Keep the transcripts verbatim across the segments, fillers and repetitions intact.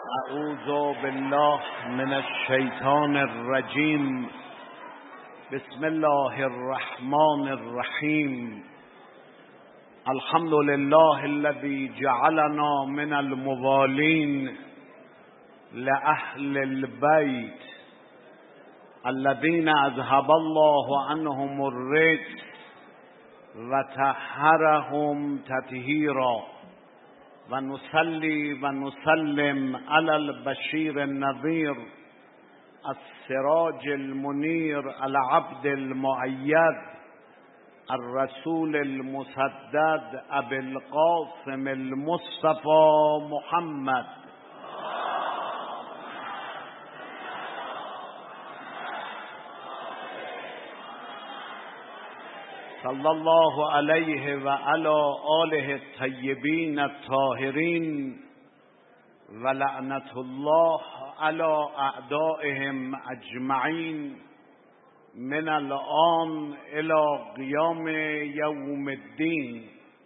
اعوذ بالله من الشیطان الرجیم. بسم الله الرحمن الرحیم. الحمد لله الذي جعلنا من الموالين لأهل البيت الذين أذهب الله عنهم الرجس وطهرهم تطهيرا و نصلي و نسلم على البشير النذير السراج المنير العبد المؤيد الرسول المسدد ابي القاسم المصطفى محمد صلی الله علیه و علی آله الطیبین الطاهرین و لعنت الله علی اعدائهم اجمعین من الآن الی قیام یوم الدین.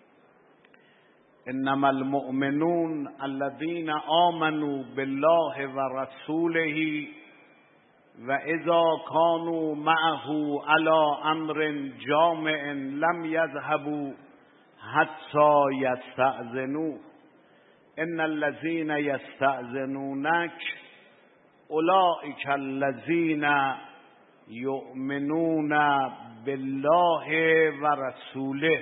انما المؤمنون الذين آمنوا بالله و رسوله و اذا كانوا معه على امر جامع لم يذهبوا حتى يستأذنوه. ان الذين يستأذنونك اولئك الذين يؤمنون بالله و رسوله.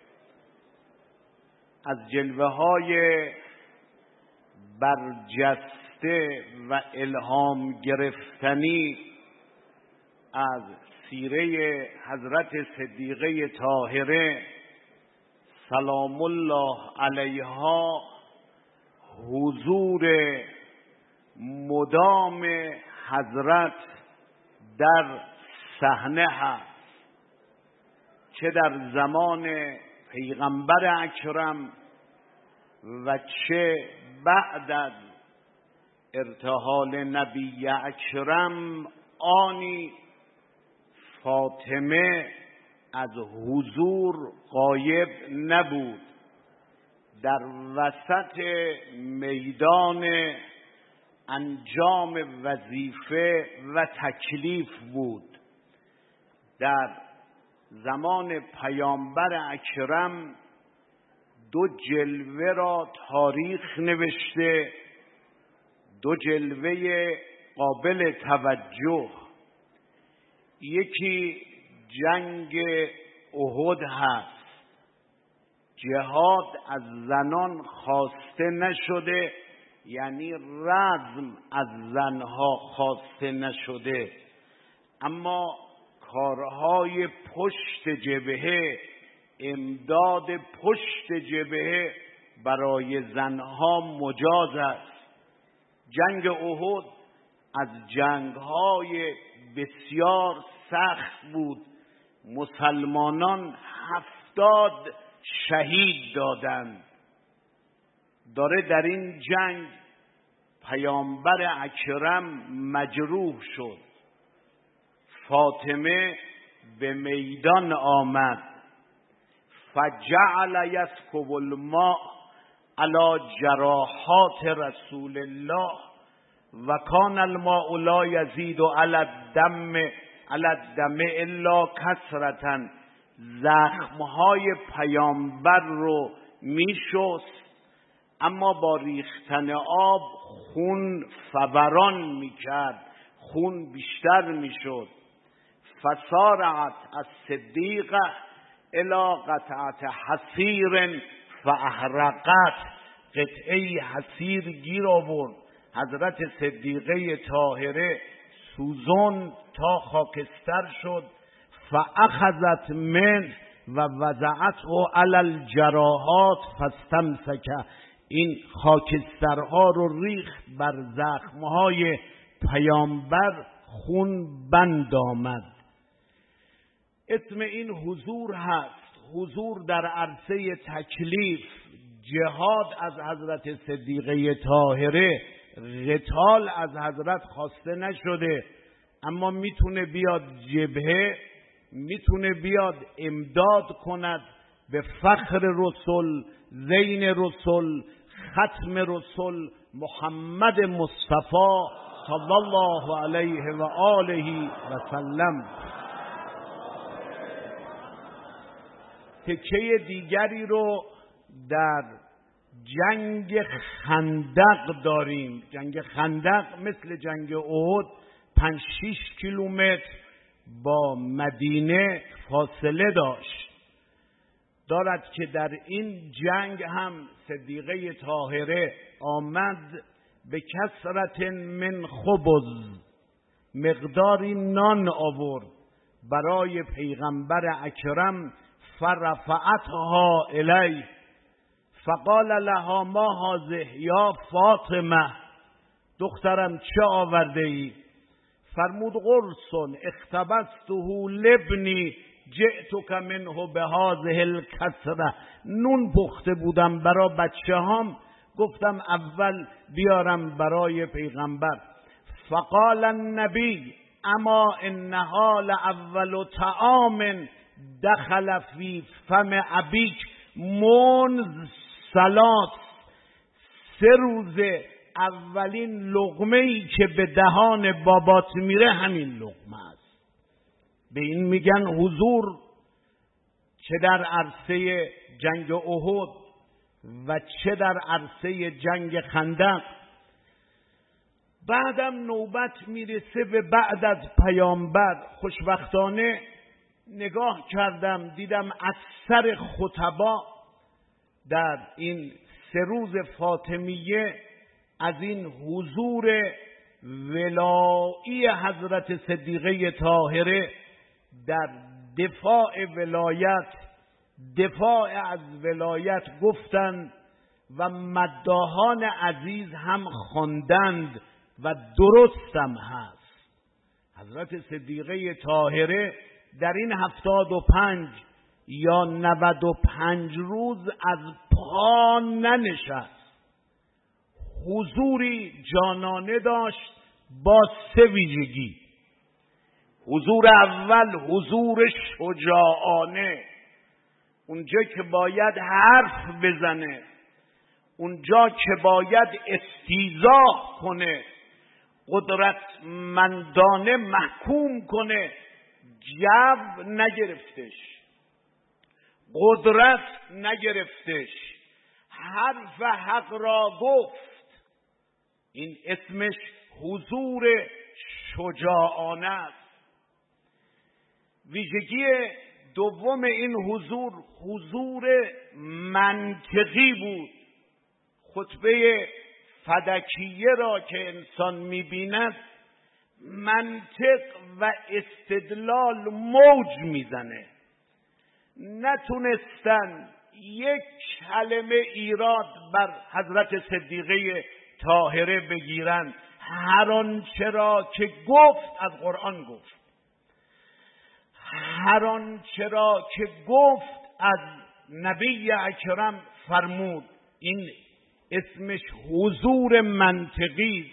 از جلوه های برجسته و الهام گرفتنی از سیره حضرت صدیقه طاهره سلام الله علیها حضور مدام حضرت در صحنه هست، چه در زمان پیغمبر اکرم و چه بعد از ارتحال نبی اکرم. آنی فاطمه از حضور غایب نبود، در وسط میدان انجام وظیفه و تکلیف بود. در زمان پیامبر اکرم دو جلوه را تاریخ نوشته، دو جلوه قابل توجه. یکی جنگ احد هست. جهاد از زنان خواسته نشده، یعنی رزم از زنها خواسته نشده، اما کارهای پشت جبهه، امداد پشت جبهه برای زنها مجاز است. جنگ احد از جنگهای بسیار سخت بود. مسلمانان هفتاد شهید دادند. داره در این جنگ پیامبر اکرم مجروح شد. فاطمه به میدان آمد. فجعل یسکب الماء علی جراحات رسول الله و کان الماء لا یزید علی الدم علی الدم الا کثرة. زخمهای پیامبر رو میشست، اما با ریختن آب خون فوران میکرد، خون بیشتر میشد. فسارعت الصدیقه الی قطعه حصیر فاحرقت. قطعه حصیر گیر آورد. حضرت صدیقه طاهره سوزن تا خاکستر شد. فاخذت من و وضعته علی الجراحات فاستمسک. این خاکسترها رو ریخت بر زخمهای پیامبر، خون بند آمد. اسم این حضور هست، حضور در عرصه تکلیف. جهاد از حضرت صدیقه طاهره، قتال از حضرت خواسته نشده، اما میتونه بیاد جبهه، میتونه بیاد امداد کند به فخر رسول، زین رسول، ختم رسول، محمد مصطفی صلی الله علیه و آله و سلم. تکه دیگری رو در جنگ خندق داریم. جنگ خندق مثل جنگ احد پنج شش کیلومتر با مدینه فاصله داشت. دارد که در این جنگ هم صدیقه طاهره آمد به کثرت من خبز، مقداری نان آورد برای پیغمبر اکرم، فرفعتها الی فقال لها ما هذه یا فاطمه، دخترم چه آورده ای؟ فرمود قرص اختبسته لبنی جئتک منه بهذه الکثره، نون پخته بودم برای بچه هام، گفتم اول بیارم برای پیغمبر. فقال النبی اما انها لاول طعام دخل فی فم ابیک منذ ثلاث، سه روز اولین لقمه ای که به دهان بابات میره همین لقمه است. به این میگن حضور، چه در عرصه جنگ احد و چه در عرصه جنگ خندق. بعدم نوبت میرسه به بعد از پیامبر. خوشبختانه نگاه کردم دیدم اکثر خطبا در این سه روز فاطمیه از این حضور ولایی حضرت صدیقه طاهره در دفاع ولایت، دفاع از ولایت گفتند و مداحان عزیز هم خواندند و درست هم هست. حضرت صدیقه طاهره در این هفتاد و پنج یا نود و پنج روز از پا ننشست. حضوری جانانه داشت با سه ویژگی. حضور اول حضور شجاعانه، اونجا که باید حرف بزنه، اونجا که باید استیضاح کنه، قدرتمندانه محکوم کنه، جو نگرفتش، قدرت نگرفتش، حرف حق را گفت. این اسمش حضور شجاعانه است. ویژگی دوم این حضور حضور منطقی بود. خطبه فدکیه را که انسان می‌بیند منطق و استدلال موج میزنه. نتونستن یک کلمه ایراد بر حضرت صدیقه طاهره بگیرن. هر آنچه را که گفت از قرآن گفت، هر آنچه را که گفت از نبی اکرم فرمود. این اسمش حضور منطقی.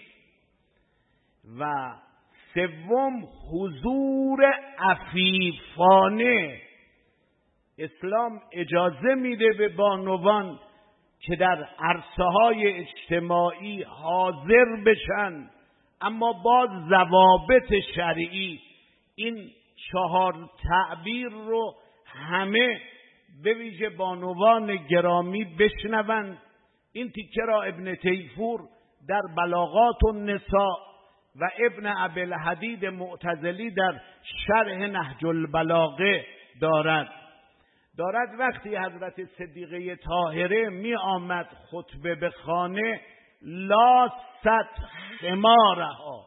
و سوم حضور عفیفانه. اسلام اجازه میده به بانوان که در عرصه های اجتماعی حاضر بشن، اما با ضوابط شرعی. این چهار تعبیر رو همه به ویژه بانوان گرامی بشنوند. این تیکه را ابن تیفور در بلاغات النساء و ابن ابی‌الحدید معتزلی در شرح نهج البلاغه دارد. دارد وقتی حضرت صدیقه طاهره می آمد خطبه به خانه، لا ست خمارها،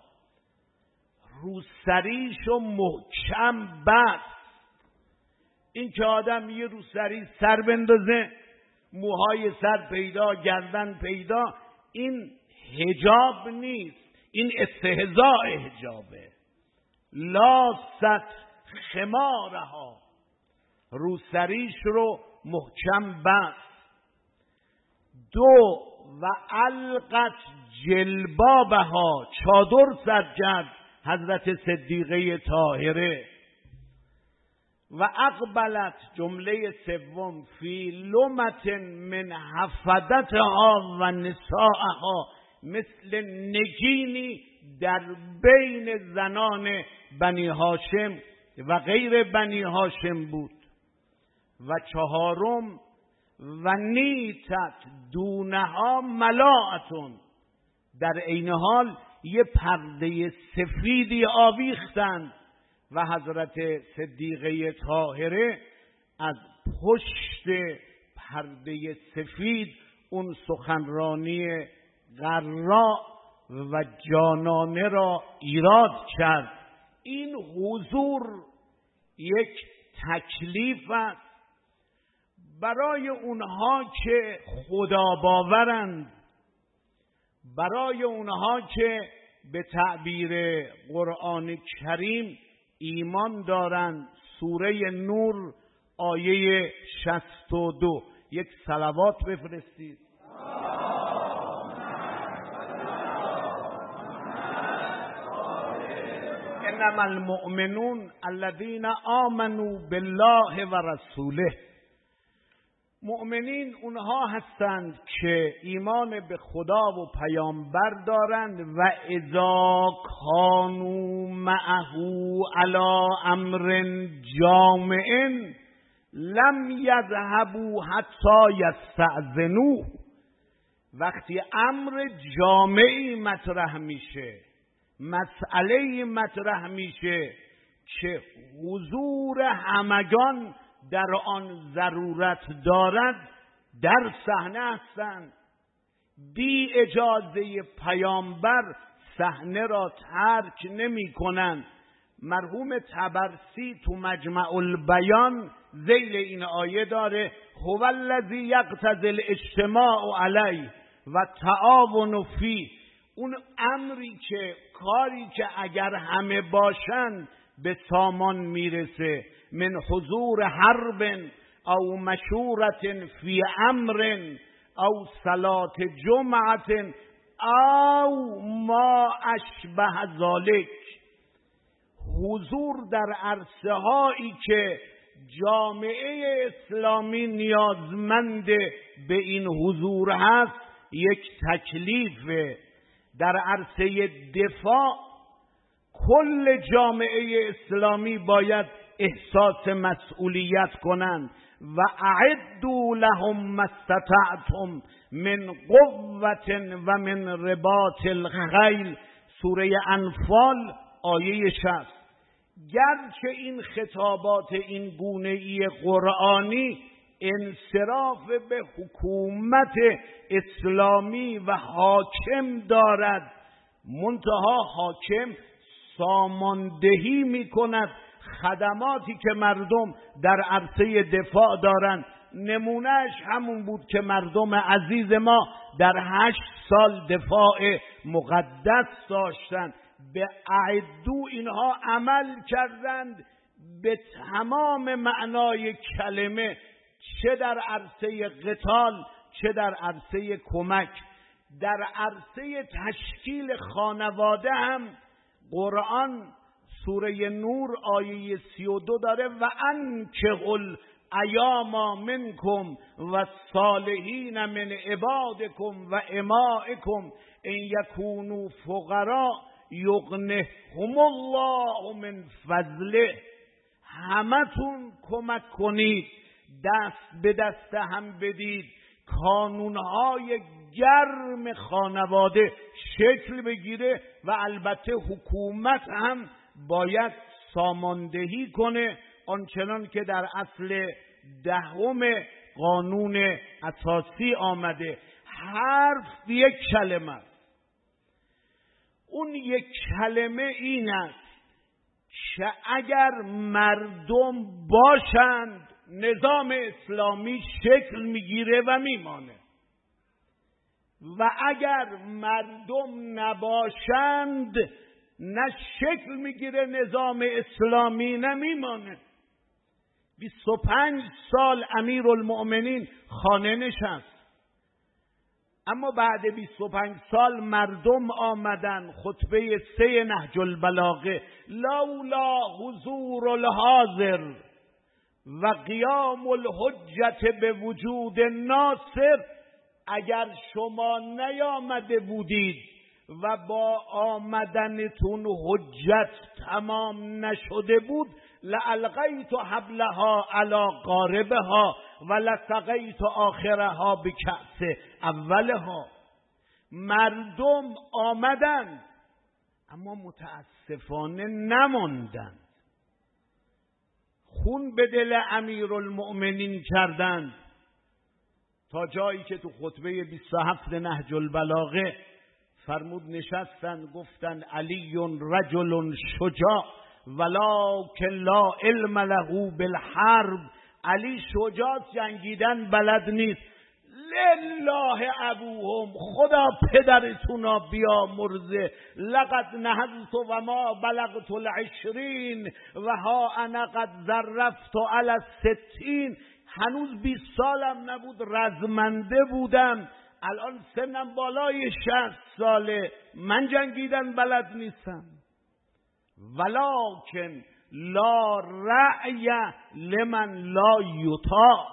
روسریشو محکم بست. این که آدم یه روسری سر بندازه، موهای سر پیدا، گردن پیدا، این حجاب نیست، این استهزاء حجابه. لا ست خمارها، روسریش رو محکم بست. دو و القت جلبابها، چادر سر کرد حضرت صدیقه طاهره. و اقبلت، جمله سوم، فی لمت من حفدتها و نسائها مثل نگینی در بین زنان بنی هاشم و غیر بنی هاشم بود. و چهارم و نیتت دونها ملاعتون، در عین حال یه پرده سفیدی آویختند و حضرت صدیقه طاهره از پشت پرده سفید اون سخنرانی غراء و جانانه را ایراد کرد. این حضور یک تکلیف است برای اونها که خدا باورند، برای اونها که به تعبیر قرآن کریم ایمان دارند. سوره نور آیه شصت و دو. یک صلوات بفرستید. انما المؤمنون الذين آمنوا بالله و رسوله. مؤمنین اونها هستند که ایمان به خدا و پیامبر دارند و اذا کانوا معه علی امر جامع لم یذهبوا حتی یستأذنوه. وقتی امر جامعی مطرح میشه، مسئله مطرح میشه که حضور همگان در آن ضرورت دارد، در صحنه هستند. بی اجازه پیامبر صحنه را ترک نمی کنند. مرحوم طبرسی تو مجمع البیان ذیل این آیه داره هو الذی یقتضی الاجتماع علیه و تعاون فیه. اون امری که کاری که اگر همه باشند به سامان میرسه، من حضور حرب او مشورت فی امر او صلات جمعت او ما اشبه ذالک. حضور در عرصه هایی که جامعه اسلامی نیازمند به این حضور هست یک تکلیفه. در عرصه دفاع کل جامعه اسلامی باید احساس مسئولیت کنند. و اعدوا لهم ما استطعتم من قوة و من رباط الخیل، سوره انفال آیه شصت. گرچه این خطابات این گونه‌ای قرآنی انصراف به حکومت اسلامی و حاکم دارد، منتها حاکم ساماندهی می کند خدماتی که مردم در عرصه دفاع دارند. نمونهش همون بود که مردم عزیز ما در هشت سال دفاع مقدس داشتند. به اعدو اینها عمل کردند به تمام معنای کلمه، چه در عرصه قتال چه در عرصه کمک. در عرصه تشکیل خانواده هم قرآن سوره نور آیه سی و دو داره و انکحوا الایام منکم و الصالحین من عبادکم و امائکم ان یکونوا فقراء یغنهم الله من فضله. همتون کمک کنید، دست به دست هم بدید، کانونهای گرم خانواده شکل بگیره و البته حکومت هم باید ساماندهی کنه آنچنان که در اصل دهم قانون اساسی آمده. حرف یک کلمه است. اون یک کلمه این است که اگر مردم باشند نظام اسلامی شکل میگیره و میمانه، و اگر مردم نباشند نه شکل میگیره نظام اسلامی نه میمانه. بیست و پنج سال امیرالمؤمنین خانه نشست، اما بعد بیست و پنج سال مردم آمدن. خطبه سه نهج البلاغه لولا حضور الحاضر و قیام الحجت به وجود ناصر اگر شما نیامده بودید و با آمدنتون حجت تمام نشده بود لالقیت حبلها علی قاربها و لسقیت آخرها بکأس اولها. مردم آمدند اما متاسفانه نماندند، خون به دل امیرالمؤمنین کردند تا جایی که تو خطبه بیست و هفت نهج البلاغه فرمود نشستن گفتن علی رجل شجاع ولکن لا علم له بالحرب. علی شجاع جنگیدن بلد نیست. لله ابوهم، خدا پدرتونا بیامرزه. لقد نهضت و ما بلغت العشرین و ها انا قد ظرفت علی الستین. هنوز بیست سالم نبود رزمنده بودم، الان سنم بالای شصت ساله، من جنگیدن بلد نیستم. ولکن لا رأی لمن لا یطاع.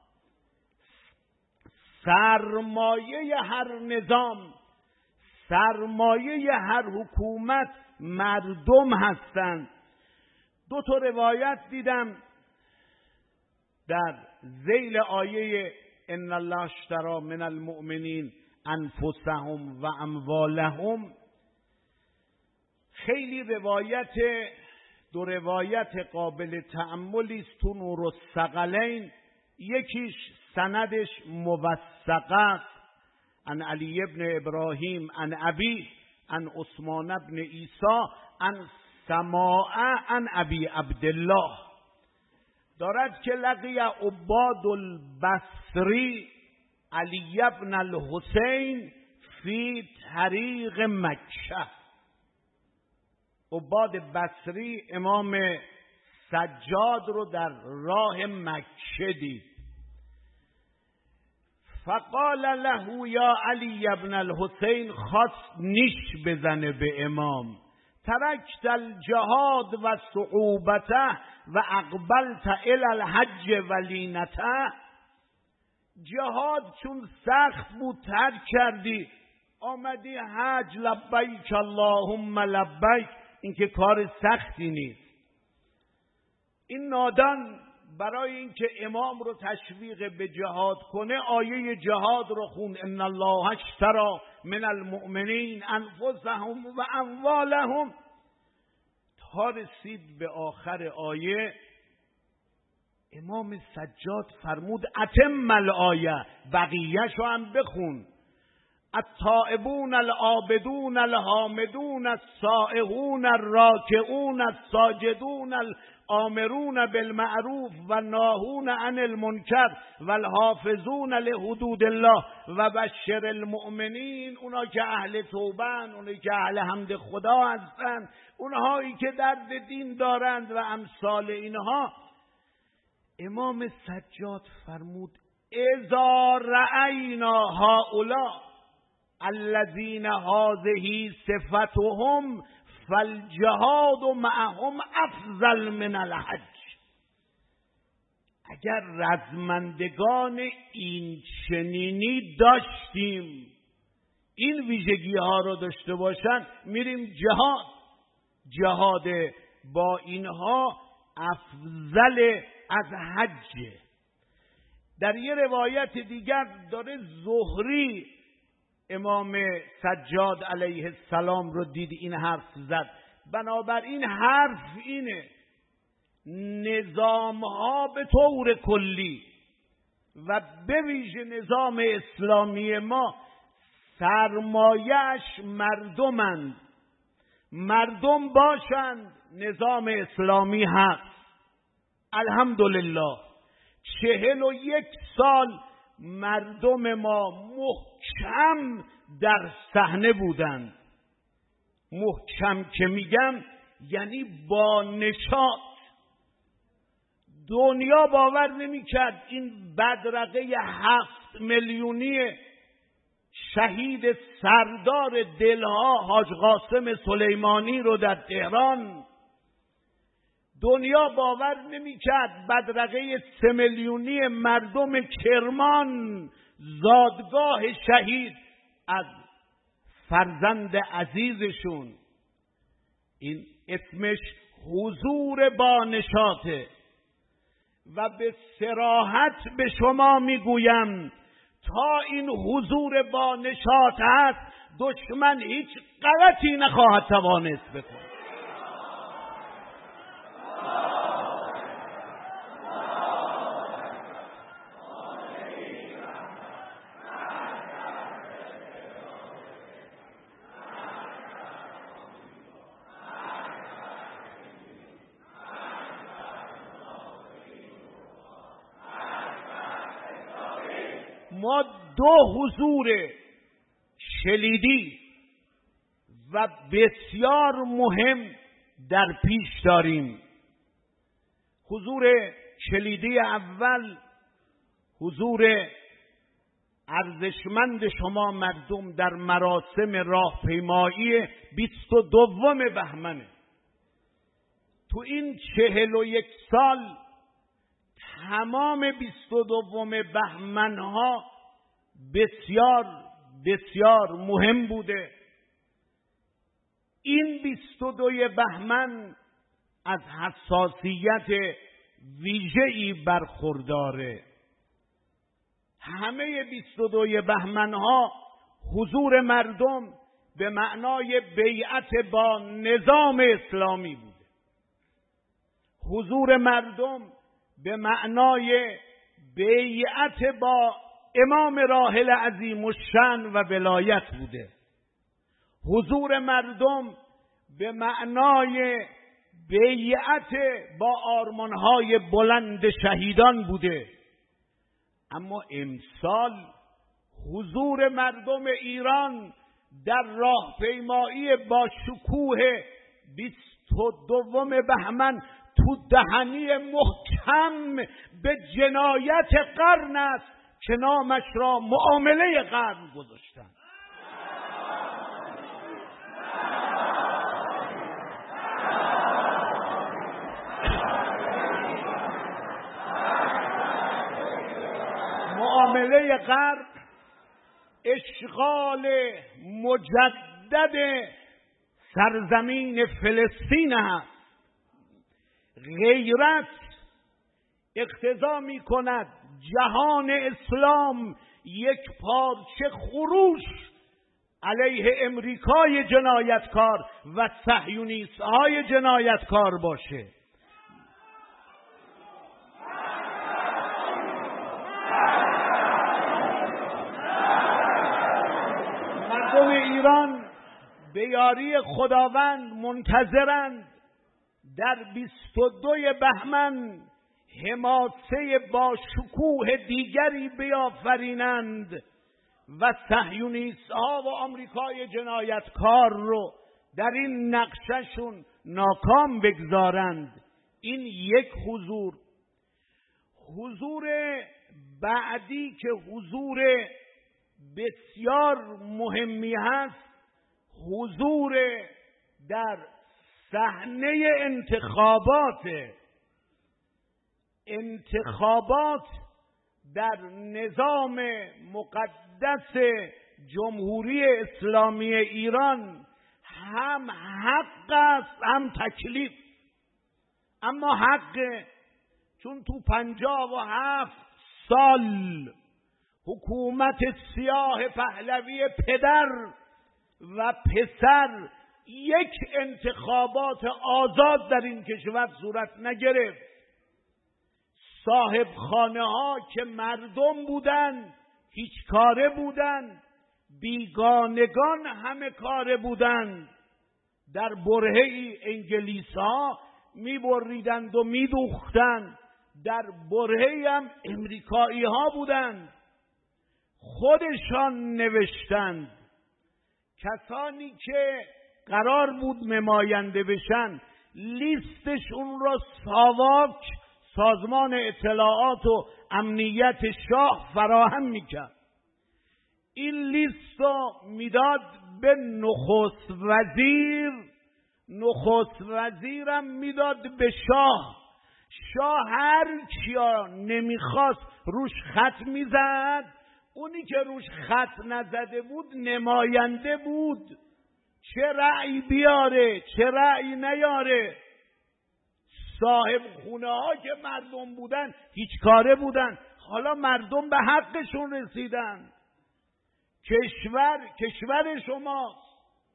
سرمایه هر نظام، سرمایه هر حکومت مردم هستند. دو تا روایت دیدم در ذیل آیه ان الله اشتری من المؤمنین انفسهم و اموالهم. خیلی روایت، دو روایت قابل تأملی است تو نور الثقلین. یکیش سندش موثق است عن علی ابن ابراهیم عن ابی عن عثمان ابن عیسی عن سماع عن ابی عبدالله. دارد که لقی عباد البصری علی ابن الحسین فی طریق مکه. عباد بصری امام سجاد رو در راه مکه دید. فقال له یا علی ابن الحسین، خواست نیش بزنه به امام، ترکت الجهاد و صعوبته و اقبلت الی الحج و لینته. جهاد چون سخت بود ترک کردی، آمدی حج. لبیک اللهم لبیک، این که کار سختی نیست. این نادان برای اینکه امام رو تشویق به جهاد کنه آیه جهاد رو خون ان الله اشتری من المؤمنین انفسهم و اموالهم تا رسید به آخر آیه. امام سجاد فرمود اتم الآیه، بقیه‌شو هم بخون. التائبون العابدون الحامدون السائحون الراکعون الساجدون الآمرون بالمعروف و ناهون عن المنکر و الحافظون لحدود الله و بشر المؤمنین. اونا که اهل توبن، اونایی که اهل حمد خدا هستند، اونهایی که درد دین دارند و امثال اینها. امام سجاد فرمود اذا رأینا هؤلاء الذین هذه صفتهم فالجهاد معهم افضل من الحج. اگر رزمندگان این چنینی داشتیم، این ویژگی ها رو داشته باشن، میریم جهاد. جهاد با اینها افضل از حج. در یه روایت دیگر داره زهری امام سجاد علیه السلام رو دید این حرف زد. بنابراین حرف اینه نظام ها به طور کلی و به ویژه نظام اسلامی ما سرمایه‌اش مردمند. مردم باشند نظام اسلامی هست. الحمدلله چهل و یک سال مردم ما محکم در صحنه بودند. محکم که میگم یعنی با نشاط. دنیا باور نمیکرد این بدرقه هفت میلیونی شهید سردار دلها حاج قاسم سلیمانی رو در تهران، دنیا باور نمیکرد بدرقه سه میلیونی مردم کرمان زادگاه شهید از فرزند عزیزشون. این اسمش حضور با نشاطه و به صراحت به شما میگویم تا این حضور با نشاط هست دشمن هیچ غلطی نخواهد توانست بکنه. ما دو حضور کلیدی و بسیار مهم در پیش داریم. حضور کلیدی اول حضور ارزشمند شما مردم در مراسم راهپیمایی بیست و دوم بهمنه. تو این چهل و یک سال تمام بیست و دوم بهمنها بسیار بسیار مهم بوده. این بیست و دوی بهمن از حساسیت ویژه‌ای برخورداره. همه بیست و دوی بهمنها حضور مردم به معنای بیعت با نظام اسلامی بوده. حضور مردم به معنای بیعت با امام راحل عظیم الشأن و ولایت بوده. حضور مردم به معنای بیعت با آرمانهای بلند شهیدان بوده. اما امسال حضور مردم ایران در راهپیمایی با شکوه بیست و دوم بهمن تو دهنی محکم به جنایت قرن است که نامش را معامله قرن گذاشتند. معامله قرن اشغال مجدد سرزمین فلسطین است. غیرت اقتضا می کند جهان اسلام یک پارچه خروش علیه امریکای جنایتکار و صهیونیست های جنایتکار باشه. مردم ایران به یاری خداوند منتظرند در بیست و دوی بهمن حماسه با شکوه دیگری بیافرینند و صهیونیست ها و آمریکای جنایتکار رو در این نقششون ناکام بگذارند. این یک حضور. حضور بعدی که حضور بسیار مهمی هست، حضور در صحنه انتخابات انتخابات در نظام مقدس جمهوری اسلامی ایران هم حق است هم تکلیف. اما حق، چون تو پنجاه و هفت سال حکومت سیاه پهلوی پدر و پسر یک انتخابات آزاد در این کشور صورت نگرفت. صاحب خانه ها که مردم بودن هیچ کاره بودن، بیگانگان همه کاره بودن. در برهه انگلیس ها می بریدند و می دوختند، در برهه هم امریکایی ها بودند. خودشان نوشتند کسانی که قرار بود نماینده بشن لیستشون را ساواک سازمان اطلاعات و امنیت شاه فراهم میکرد. این لیست را میداد به نخست وزیر، نخست وزیرم میداد به شاه. شاه هر کیا نمیخواست روش خط میزد، اونی که روش خط نزده بود نماینده بود، چه رأی بیاره چه رأی نیاره. صاحب خونه ها که مردم بودن هیچ کاره بودن، حالا مردم به حقشون رسیدن. کشور کشور شماست،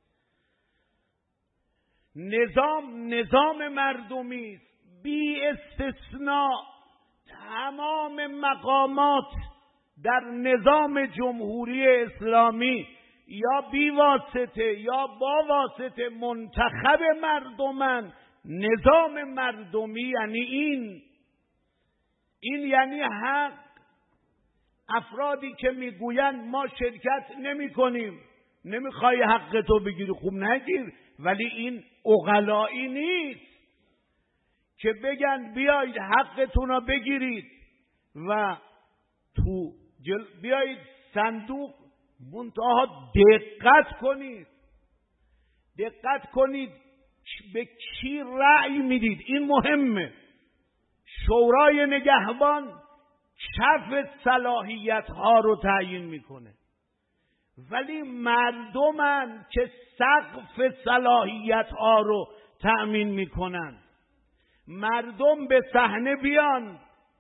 نظام نظام مردمی است، بی استثناء تمام مقامات در نظام جمهوری اسلامی یا بی واسطه یا با واسطه منتخب مردمن. نظام مردمی یعنی این این یعنی حق. افرادی که میگویند ما شرکت نمی کنیم، نمیخوای حق تو بگیری، خوب نگیر، ولی این عقلایی نیست که بگن بیایید حقتون رو بگیرید و تو جل... بیایید صندوق. منتها دقت کنید دقت کنید به کی رأی میدید، این مهمه. شورای نگهبان کف صلاحیت ها رو تعیین میکنه، ولی مردمن که سقف صلاحیت ها رو تأمین میکنن. مردم به صحنه بیان،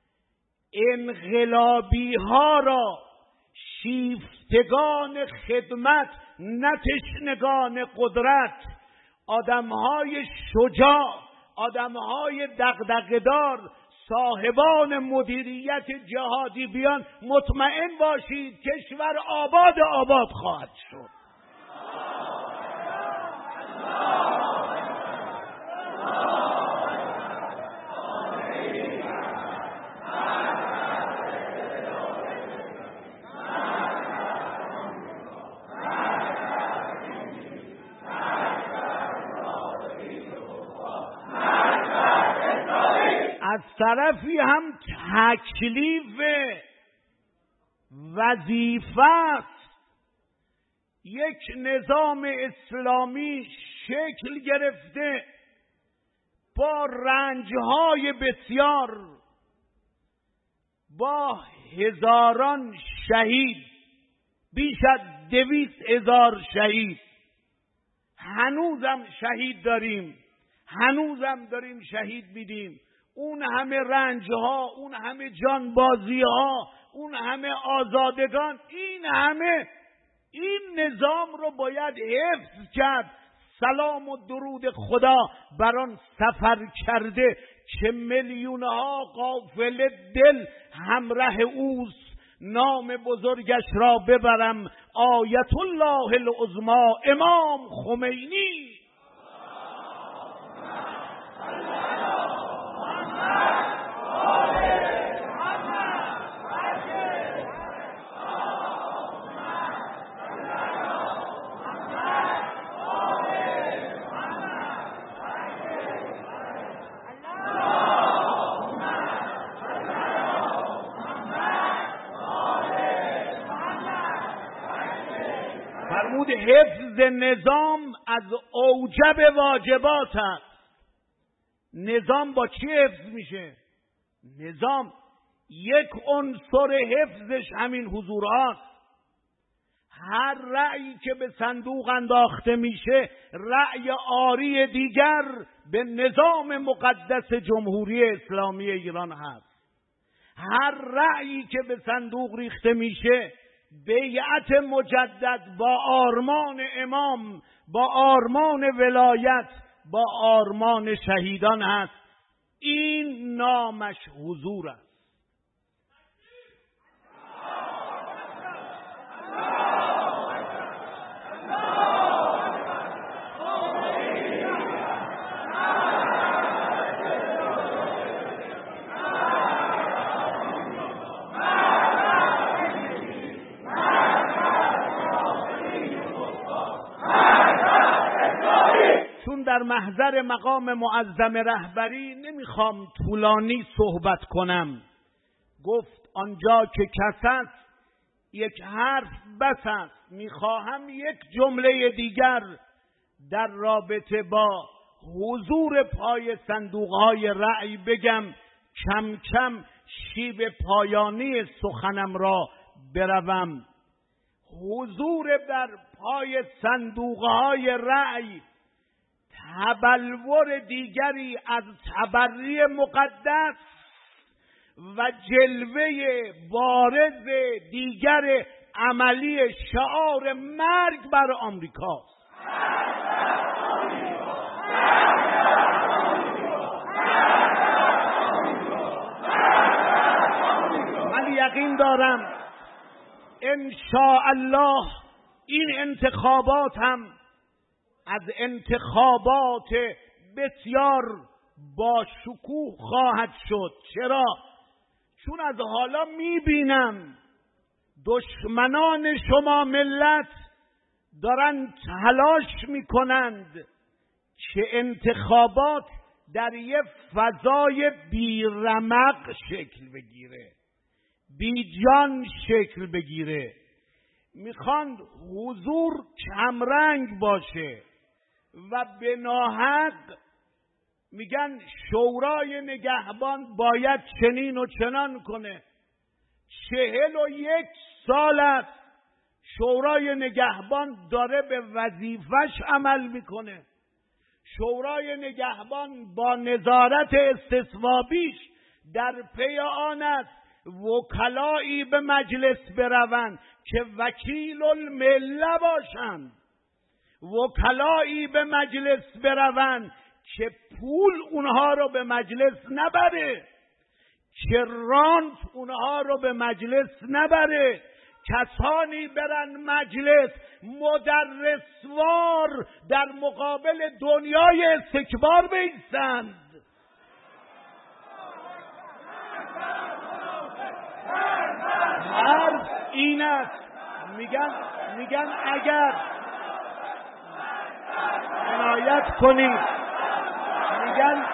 انقلابی ها را، شیفتگان خدمت نه تشنگان قدرت، آدمهای شجاع، آدمهای دغدغه‌دار، صاحبان مدیریت جهادی بیان، مطمئن باشید کشور آباد آباد خواهد شد. از طرفی هم تکلیف وظیفه است. یک نظام اسلامی شکل گرفته با رنجهای بسیار، با هزاران شهید، بیش از دویست هزار شهید. هنوزم شهید داریم، هنوزم داریم شهید میدیم. اون همه رنجها، اون همه جانبازیها، اون همه آزادگان، این همه این نظام رو باید حفظ کرد. سلام و درود خدا بر آن سفر کرده که میلیونها قافله دل همراه اوست. نام بزرگش را ببرم، آیت الله العظمی امام خمینی. فرمود حفظ نظام از اوجب واجبات است. نظام با چی حفظ میشه؟ نظام یک عنصر حفظش همین حضور هاست. هر رأیی که به صندوق انداخته میشه رأی آری دیگر به نظام مقدس جمهوری اسلامی ایران هست. هر رأیی که به صندوق ریخته میشه بیعت مجدد با آرمان امام، با آرمان ولایت، با آرمان شهیدان هست. این نامش حضور است. در محضر مقام معظم رهبری نمیخوام طولانی صحبت کنم. گفت آنجا که کس است یک حرف بس است. میخواهم یک جمله دیگر در رابطه با حضور پای صندوقهای رأی بگم. کم کم شیب پایانی سخنم را بروم. حضور در پای صندوقهای رأی تبلور دیگری از تبری مقدس و جلوه بارز دیگر عملی شعار مرگ بر آمریکاست. من یقین دارم ان شاء الله این انتخابات هم از انتخابات بسیار با شکوه خواهد شد. چرا؟ چون از حالا میبینم دشمنان شما ملت دارن تلاش میکنند که انتخابات در یه فضای بیرمق شکل بگیره، بیجان شکل بگیره. میخوان حضور کمرنگ باشه و به ناحق میگن شورای نگهبان باید چنین و چنان کنه. چهل و یک سال است شورای نگهبان داره به وظیفش عمل میکنه. شورای نگهبان با نظارت استصوابیش در پی آن است وکلایی به مجلس بروند که وکیل المله باشند، وکلایی به مجلس بروند که پول اونها رو به مجلس نبره، که رانت اونها رو به مجلس نبره. کسانی برن مجلس مدرسوار در مقابل دنیای استکبار بایستند. حرف این است، میگن میگن اگر عنایت کنید، میگن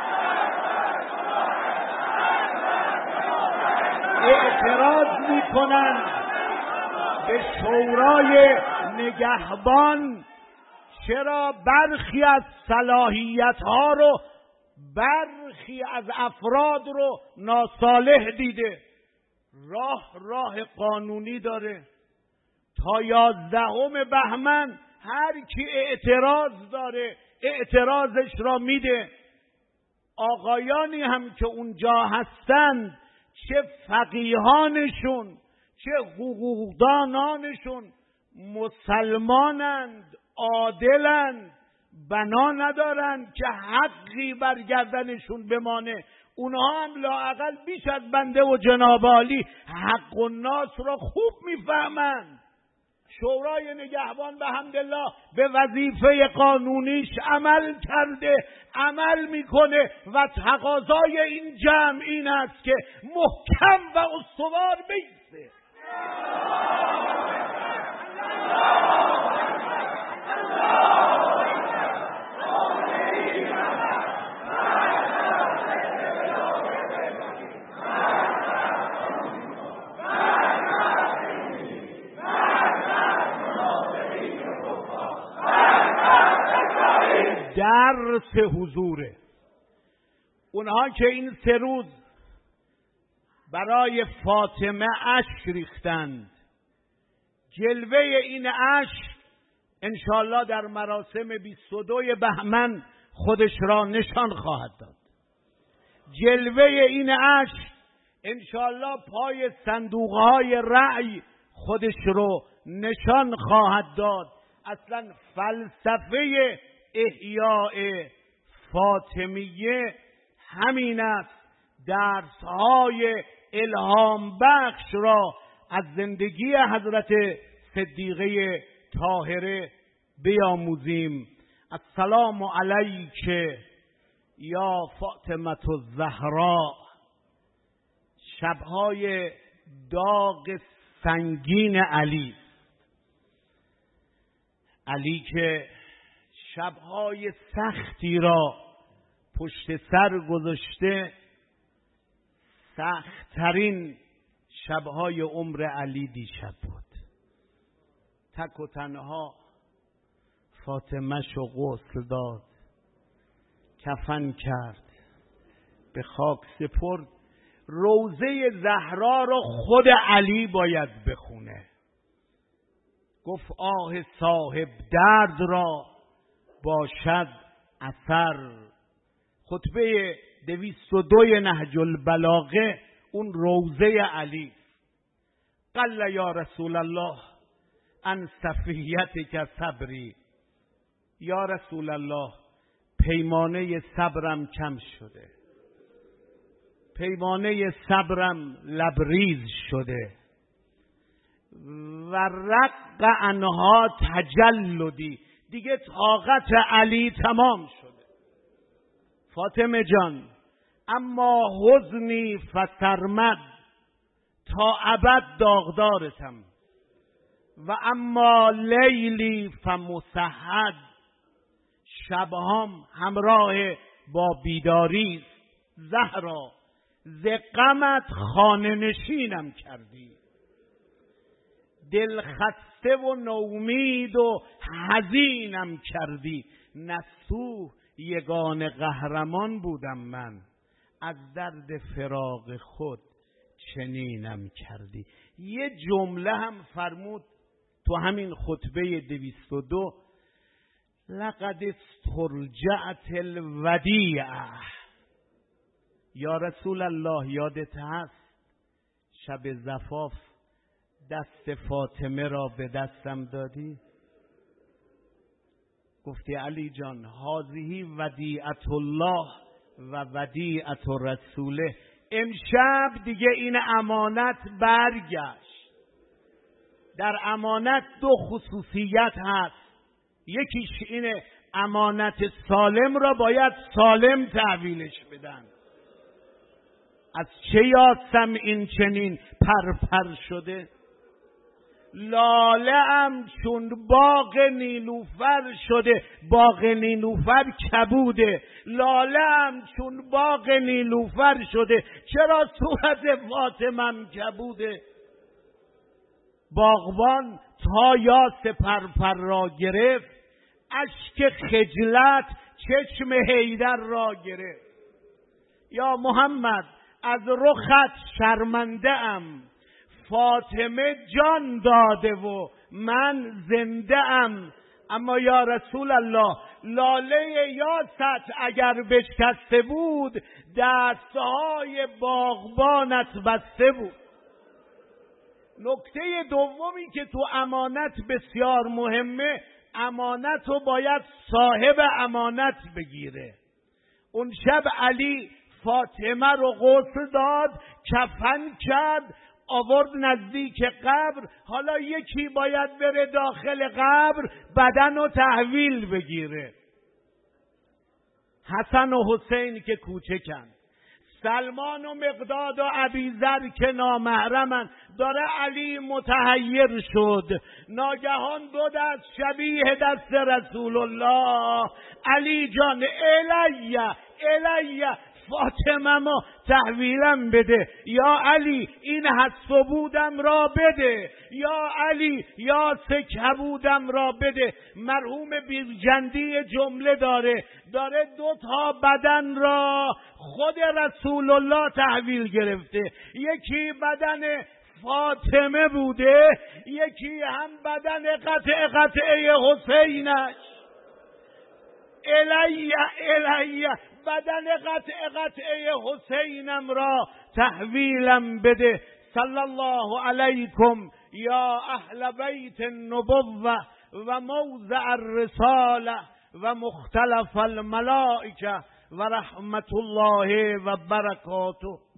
اعتراض میکنن به شورای نگهبان چرا برخی از صلاحیت ها رو برخی از افراد رو ناصالح دیده. راه راه قانونی داره. تا یازدهم بهمن هر کی اعتراض داره اعتراضش را میده. آقایانی هم که اونجا هستند، چه فقیهانشون چه حقوقدانانشون، مسلمانند، عادلند، بنا ندارند که حقی بر گردنشون بمانه. اونها هم لااقل بیش از بنده و جناب عالی حق الناس را خوب میفهمند. شورای نگهبان به حمدالله به وظیفه قانونیش عمل کرده، عمل میکنه و تقاضای این جمع این است که محکم و استوار بیسته. درس حضوره. اونها که این سه روز برای فاطمه اشک ریختند، جلوه این اشک انشالله در مراسم بیست و دو بهمن خودش را نشان خواهد داد. جلوه این اشک انشالله پای صندوقهای رأی خودش رو نشان خواهد داد. اصلا فلسفه احیاء فاطمیه همین است، درسهای الهام بخش را از زندگی حضرت صدیقه طاهره بیاموزیم. السلام علیک یا فاطمه الزهرا. شبهای داغ سنگین علی، علی که شبهای سختی را پشت سر گذاشته. سخت‌ترین شبهای عمر علی دیشب بود. تک و تنها فاطمه شو غسل داد، کفن کرد، به خاک سپرد، روضه زهرا رو خود علی باید بخونه. گفت آه صاحب درد را باشد اثر. خطبه دویست و دو نهج البلاغه اون روضه علی. قل یا رسول الله ان صفیتک صبری. یا رسول الله پیمانه صبرم کم شده، پیمانه صبرم لبریز شده. و رق انها تجلدی، دیگه طاقت علی تمام شده. فاطمه جان اما حزنی فسرمد، تا ابد داغدارتم. و اما لیلی فمسحد، شبهام همراه با بیداری. زهرا ز غمت خانه نشینم کردی، دل خسته و نومید و حزینم کردی. نصوح یگان قهرمان بودم من، از درد فراق خود چنینم کردی. یه جمله هم فرمود تو همین خطبه دویست و دو، لقد استرجعت الودیعه. یا رسول الله یادت هست شب زفاف دست فاطمه را به دستم دادی؟ گفتی علی جان هذه ودیعت الله و ودیعت رسوله. امشب دیگه این امانت برگشت. در امانت دو خصوصیت هست، یکیش اینه امانت سالم را باید سالم تحویلش بدن. از چه یاستم این چنین پرپر شده؟ لاله ام چون باغ نیلوفر شده. باغ نیلوفر کبوده، لاله ام چون باغ نیلوفر شده. چرا صورت فاطمه‌م کبوده؟ باغبان تا یاس پرپر را گرفت، اشک خجلت چشم حیدر را گرفت. یا محمد از رخت شرمنده ام، فاطمه جان داده و من زنده ام. اما یا رسول الله لاله یاست اگر بشکسته بود، دستهای باغبانت بسته بود. نکته دومی که تو امانت بسیار مهمه، امانت رو باید صاحب امانت بگیره. اون شب علی فاطمه رو غسل داد، کفن کرد، آورد نزدیک قبر. حالا یکی باید بره داخل قبر بدن رو تحویل بگیره. حسن و حسین که کوچکن، سلمان و مقداد و ابیذر که نامحرمن. داره علی متحیر شد، ناگهان دو دست شبیه دست رسول الله. علی جان الیه الیه، فاطمه ما تحویلم بده. یا علی این حس و بودم را بده. یا علی یا سکبودم را بده. مرحوم بیرجندی جمله داره داره دو تا بدن را خود رسول الله تحویل گرفته. یکی بدن فاطمه بوده، یکی هم بدن قطع قطعه حسینش. الیه الیه، بدن قطع قطعه حسینم را تحویلم بده. صلی الله علیکم یا اهل بیت النبوه و موضع الرساله و مختلف الملائکه و رحمت الله و برکاته.